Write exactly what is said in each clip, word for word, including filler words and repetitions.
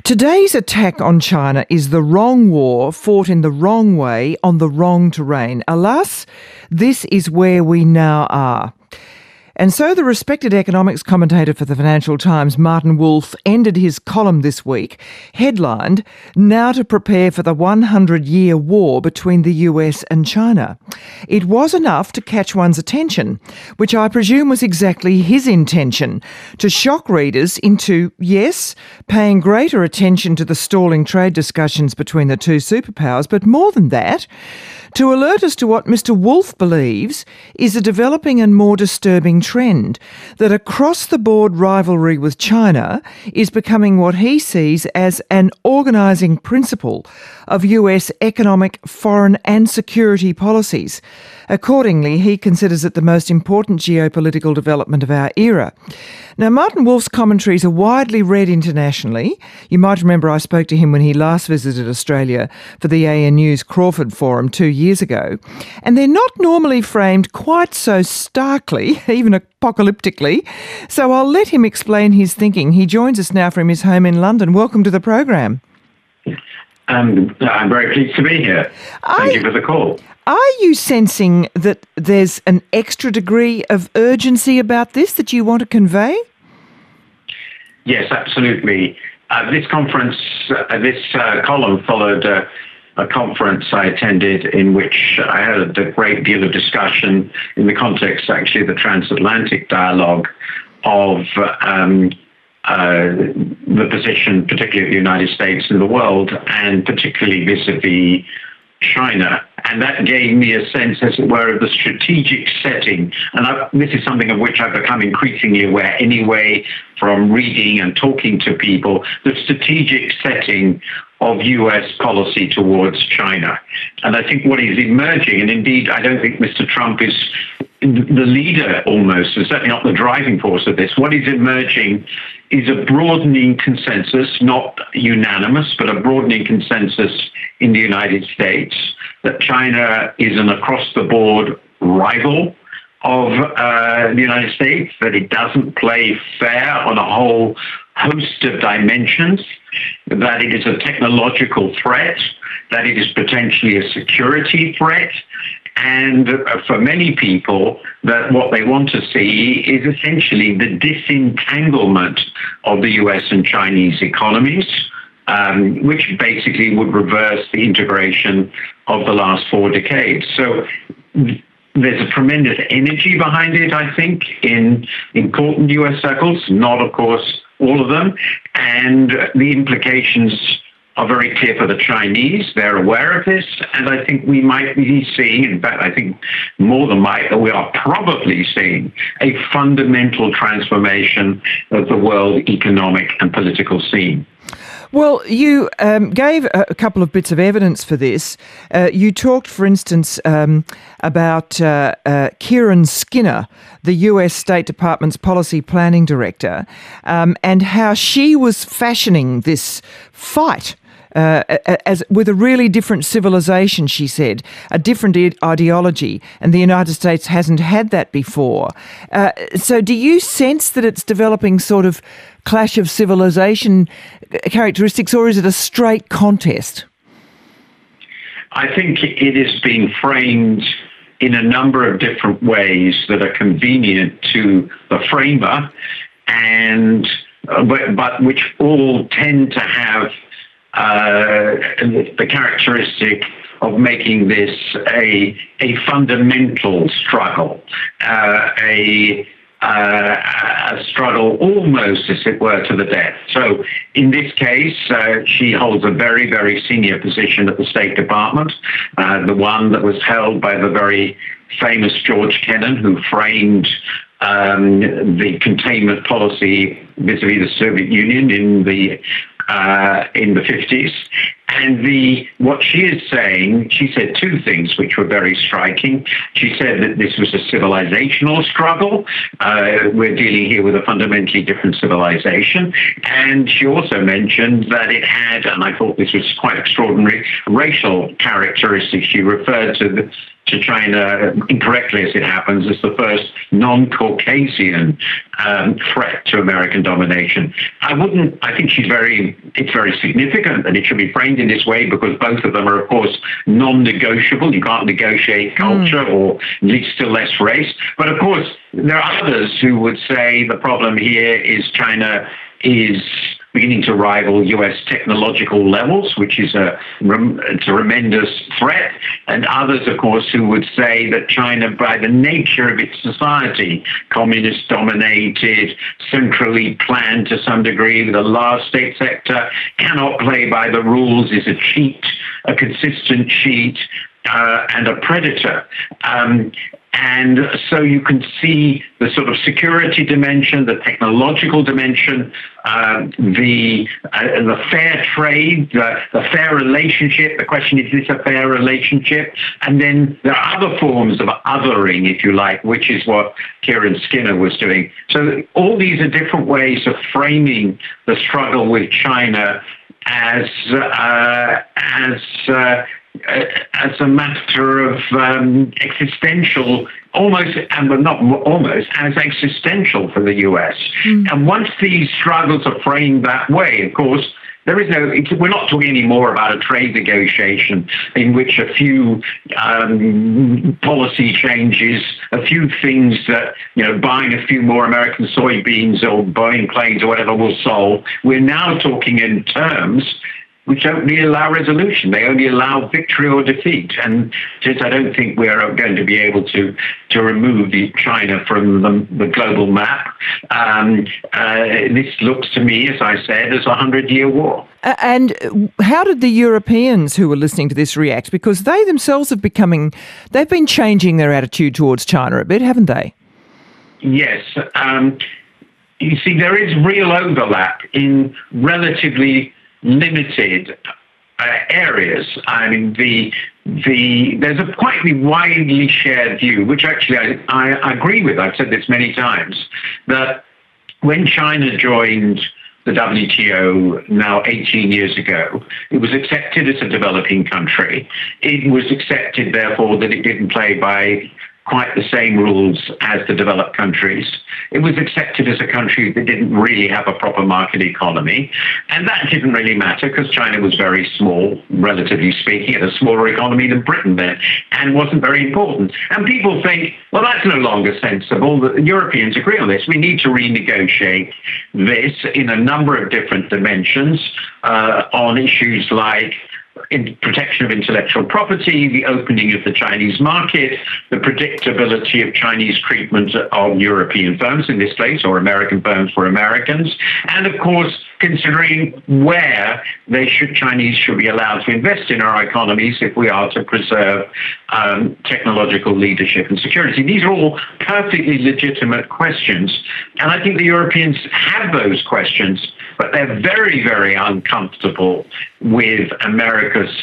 Today's attack on China is the wrong war fought in the wrong way on the wrong terrain. Alas, this is where we now are. And so the respected economics commentator for the Financial Times, Martin Wolf, ended his column this week, headlined, "Now to prepare for the hundred-year war between the U S and China." It was enough to catch one's attention, which I presume was exactly his intention, to shock readers into, yes, paying greater attention to the stalling trade discussions between the two superpowers, but more than that, to alert us to what Mister Wolf believes is a developing and more disturbing trend, that across-the-board rivalry with China is becoming what he sees as an organising principle of U S economic, foreign and security policies. Accordingly, he considers it the most important geopolitical development of our era. Now, Martin Wolf's commentaries are widely read internationally. You might remember I spoke to him when he last visited Australia for the A N U's Crawford Forum two years ago. And they're not normally framed quite so starkly, even apocalyptically. So I'll let him explain his thinking. He joins us now from his home in London. Welcome to the program. Um, I'm very pleased to be here. Thank I, you for the call. Are you sensing that there's an extra degree of urgency about this that you want to convey? Yes, absolutely. Uh, this conference, uh, this uh, column followed uh, a conference I attended in which I had a great deal of discussion in the context, actually, of the transatlantic dialogue of um, uh, the position, particularly of the United States in the world, and particularly vis-a-vis China. And that gave me a sense, as it were, of the strategic setting. And I, this is something of which I've become increasingly aware anyway from reading and talking to people, the strategic setting of U S policy towards China. And I think what is emerging, and indeed I don't think Mister Trump is the leader almost, and certainly not the driving force of this, what is emerging is a broadening consensus, not unanimous, but a broadening consensus in the United States that China is an across-the-board rival of uh, the United States, that it doesn't play fair on a whole host of dimensions, that it is a technological threat, that it is potentially a security threat, and for many people, that what they want to see is essentially the disentanglement of the U S and Chinese economies, um, which basically would reverse the integration of the last four decades. So there's a tremendous energy behind it, I think, in important U S circles, not, of course, all of them, and the implications are very clear for the Chinese. They're aware of this, and I think we might be seeing, in fact, I think more than might, we are probably seeing a fundamental transformation of the world economic and political scene. Well, you um, gave a couple of bits of evidence for this. Uh, you talked, for instance, um, about uh, uh, Kieran Skinner, the U S State Department's policy planning director, um, and how she was fashioning this fight Uh, as with a really different civilization, she said, a different ideology, and the United States hasn't had that before. Uh, so do you sense that it's developing sort of clash of civilization characteristics, or is it a straight contest? I think it is being framed in a number of different ways that are convenient to the framer, and uh, but, but which all tend to have Uh, the characteristic of making this a a fundamental struggle, uh, a, uh, a struggle almost, as it were, to the death. So in this case, uh, she holds a very, very senior position at the State Department, uh, the one that was held by the very famous George Kennan, who framed um, the containment policy vis-a-vis the Soviet Union in the Uh, in the fifties, And the what she is saying, she said two things which were very striking. She said that this was a civilizational struggle. Uh, we're dealing here with a fundamentally different civilization. And she also mentioned that it had, and I thought this was quite extraordinary, racial characteristics. She referred to the to China, incorrectly as it happens, as the first non-Caucasian um, threat to American domination. I wouldn't, I think she's very, it's very significant that it should be framed in this way because both of them are, of course, non-negotiable. You can't negotiate culture mm. or at least still less race. But of course, there are others who would say the problem here is China is beginning to rival U S technological levels, which is a, it's a tremendous threat. And others, of course, who would say that China, by the nature of its society, communist-dominated, centrally planned to some degree with a large state sector, cannot play by the rules, is a cheat, a consistent cheat, uh, and a predator. Um, And so you can see the sort of security dimension, the technological dimension, uh, the uh, the fair trade, the, the fair relationship. The question is, is this a fair relationship? And then there are other forms of othering, if you like, which is what Kieran Skinner was doing. So all these are different ways of framing the struggle with China as uh, as uh, as a matter of um, existential, almost, and but not almost, as existential for the U S. Mm. And once these struggles are framed that way, of course, there is no, it's, we're not talking anymore about a trade negotiation in which a few um, policy changes, a few things that, you know, buying a few more American soybeans or Boeing planes or whatever will solve. We're now talking in terms which don't really allow resolution. They only allow victory or defeat. And just I don't think we're going to be able to, to remove the China from the, the global map. Um, uh, this looks to me, as I said, as a hundred-year war. Uh, and how did the Europeans who were listening to this react? Because they themselves have becoming, they've been changing their attitude towards China a bit, haven't they? Yes. Um, you see, there is real overlap in relatively limited uh, areas. I mean, the the there's a quite widely shared view, which actually I, I, I agree with. I've said this many times, that when China joined the W T O now eighteen years ago, it was accepted as a developing country. It was accepted, therefore, that it didn't play by quite the same rules as the developed countries. It was accepted as a country that didn't really have a proper market economy. And that didn't really matter because China was very small, relatively speaking, had a smaller economy than Britain then, and wasn't very important. And people think, well, that's no longer sensible. The Europeans agree on this. We need to renegotiate this in a number of different dimensions uh, on issues like in protection of intellectual property, the opening of the Chinese market, the predictability of Chinese treatment of European firms in this case, or American firms for Americans, and of course, considering where they should Chinese should be allowed to invest in our economies if we are to preserve um, technological leadership and security. These are all perfectly legitimate questions, and I think the Europeans have those questions, but they're very, very uncomfortable with America's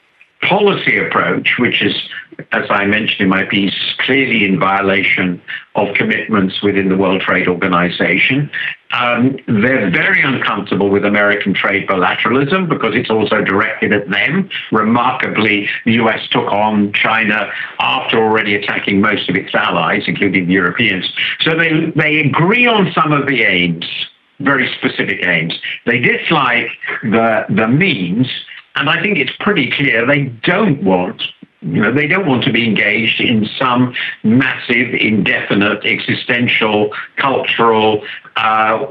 policy approach, which is, as I mentioned in my piece, clearly in violation of commitments within the World Trade Organization. Um, they're very uncomfortable with American trade bilateralism because it's also directed at them. Remarkably, the U S took on China after already attacking most of its allies, including the Europeans. So they, they agree on some of the aims, very specific aims. They dislike the the means, and I think it's pretty clear they don't want, you know, they don't want to be engaged in some massive, indefinite, existential, cultural uh,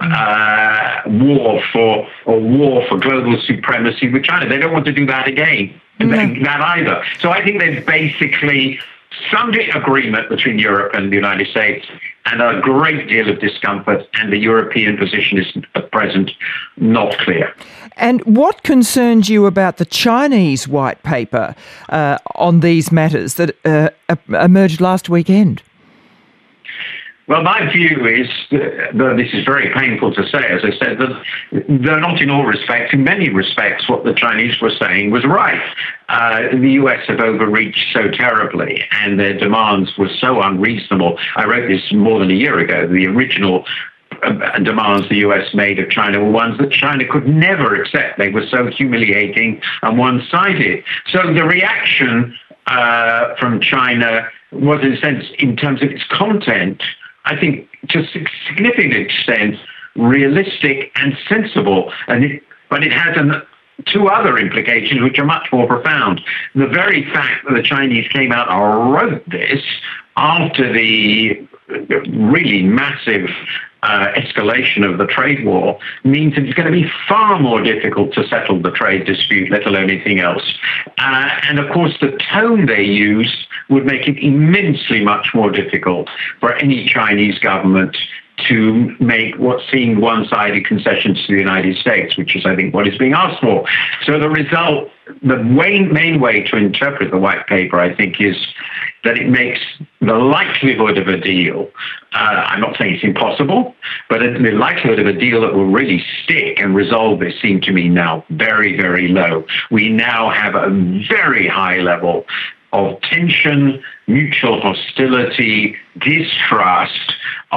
uh, war for or war for global supremacy with China. They don't want to do that again, mm-hmm. that either. So I think there's basically some agreement between Europe and the United States, and a great deal of discomfort, and the European position is at present not clear. And what concerns you about the Chinese white paper uh, on these matters that uh, emerged last weekend? Well, my view is, that this is very painful to say, as I said, that they're not in all respects. In many respects, what the Chinese were saying was right. Uh, the U S have overreached so terribly, and their demands were so unreasonable. I wrote this more than a year ago. The original uh, demands the U S made of China were ones that China could never accept. They were so humiliating and one-sided. So the reaction uh, from China was, in a sense, in terms of its content, I think, to a significant extent, realistic and sensible. And it, but it has an, two other implications which are much more profound. The very fact that the Chinese came out and wrote this after the really massive uh, escalation of the trade war means that it's going to be far more difficult to settle the trade dispute, let alone anything else. Uh, and of course, the tone they used would make it immensely much more difficult for any Chinese government to make what seemed one-sided concessions to the United States, which is, I think, what is being asked for. So the result, the way, main way to interpret the white paper, I think, is that it makes the likelihood of a deal, uh, I'm not saying it's impossible, but the likelihood of a deal that will really stick and resolve this seem to me now very, very low. We now have a very high level of tension, mutual hostility, distrust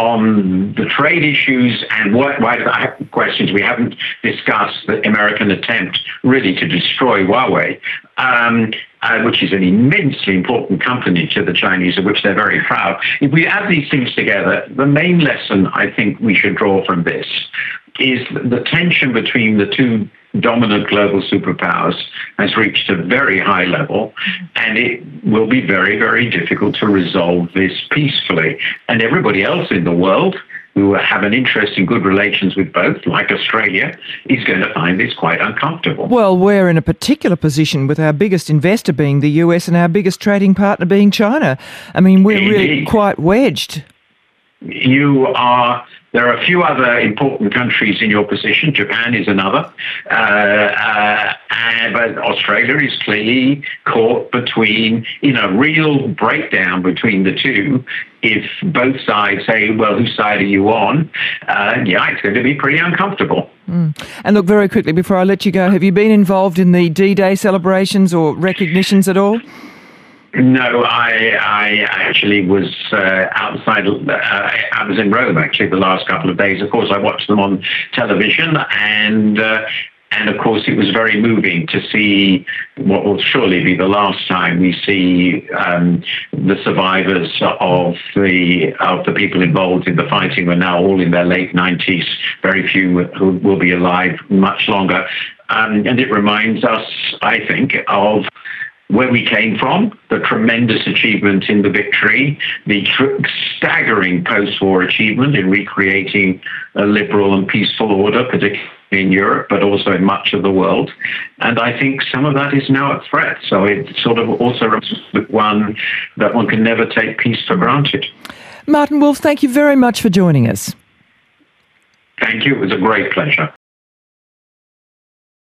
on the trade issues and what, why I have questions. We haven't discussed the American attempt really to destroy Huawei, um, uh, which is an immensely important company to the Chinese, of which they're very proud. If we add these things together, the main lesson I think we should draw from this is the tension between the two dominant global superpowers has reached a very high level, and it will be very, very difficult to resolve this peacefully. And everybody else in the world who have an interest in good relations with both, like Australia, is going to find this quite uncomfortable. Well, we're in a particular position with our biggest investor being the U S and our biggest trading partner being China. I mean, we're Indeed. really quite wedged. You are... There are a few other important countries in your position. Japan is another. Uh, uh, and, but Australia is clearly caught between, in a real breakdown between the two. If both sides say, well, whose side are you on? Uh, yeah, it's going to be pretty uncomfortable. Mm. And look, very quickly, before I let you go, have you been involved in the D-Day celebrations or recognitions at all? No, I I actually was uh, outside. Uh, I was in Rome actually the last couple of days. Of course, I watched them on television, and uh, and of course, it was very moving to see what will surely be the last time we see um, the survivors of the of the people involved in the fighting. We're now all in their late nineties. Very few who will be alive much longer, um, and it reminds us, I think, of where we came from, the tremendous achievement in the victory, the tr- staggering post-war achievement in recreating a liberal and peaceful order, particularly in Europe, but also in much of the world. And I think some of that is now at threat. So it sort of also represents one that one can never take peace for granted. Martin Wolf, thank you very much for joining us. Thank you. It was a great pleasure.